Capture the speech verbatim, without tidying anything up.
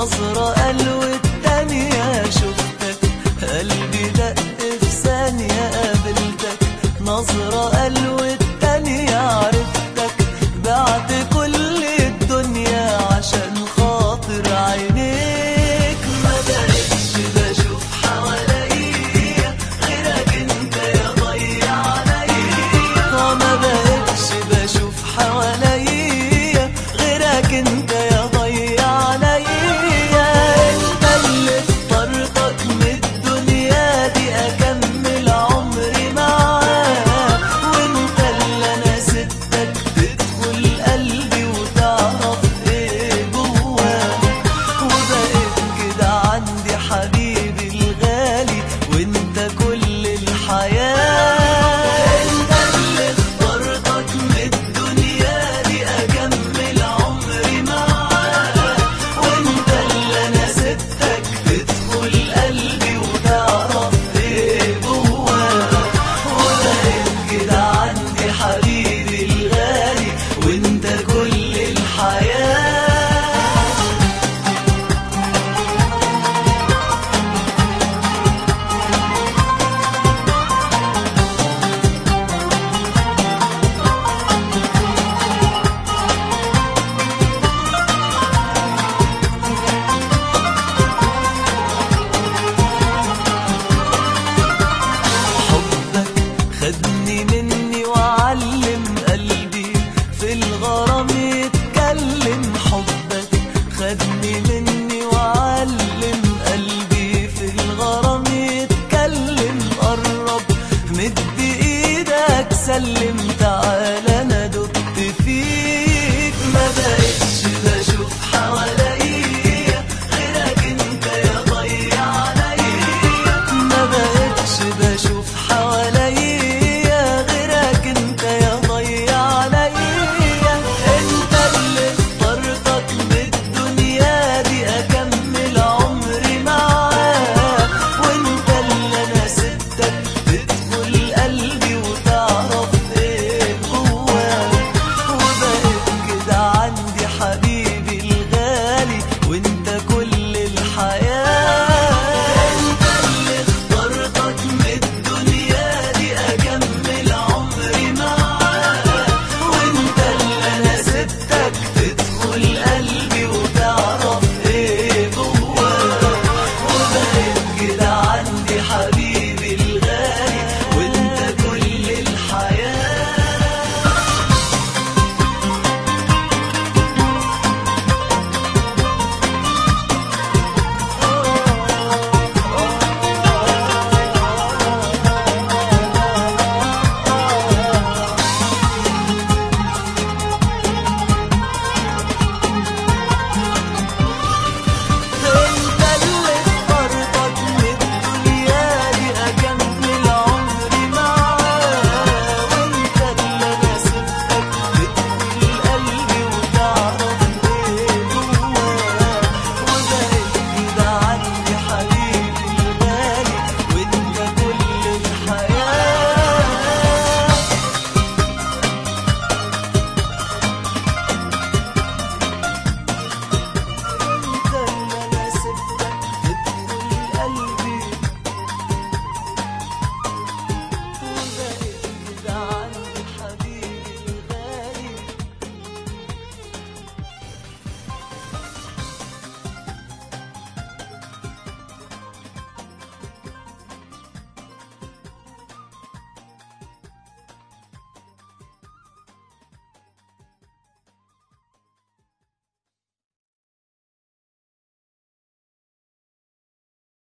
نظرة قلو التانية شفتك قلبي دق في ثانية قابلتك نظرة قلو التانية عرفتك بعت كل الدنيا عشان خاطر عينيك ما بقتش بشوف حواليا غيرك انت يا ضيع عليا ما بقتش بشوف حواليا غيرك انت يا ضيع عليا انت اللي اخترتك من الدنيا دي اكمل عمري معاك وانت اللي انا سبتك تدخل قلبي وتعرف ايه جواك وبقيت كده عندي حبيبي الغالي وانت كل الحياة انت اللي اخترتك من الدنيا دي اكمل عمري معاك وانت اللي انا سبتك تدخل قلبي وتعرف ايه جواك وبقيت كده عندي حبيبي الغالي وانت كل الحياة حبك خدني مني وعلم قلبي في الغرام يتكلم حبك خدني مني وعلم قلبي في الغرام يتكلم قرب مد ايدك سلم تعالى انا دقت فيك ما بقتش بشوف حواليا غيرك انت يا ضيع عليا ما بقتش بشوف حواليا غيرك انت يا ضيع عليا انت اللي اخترتك من الدنيا دي اكمل عمري معاك وانت اللي انا سبتك تدخل قلبي وتعرف ايه جواك وبقيت كده عندي حبيبي الغالي وانت كل الحياة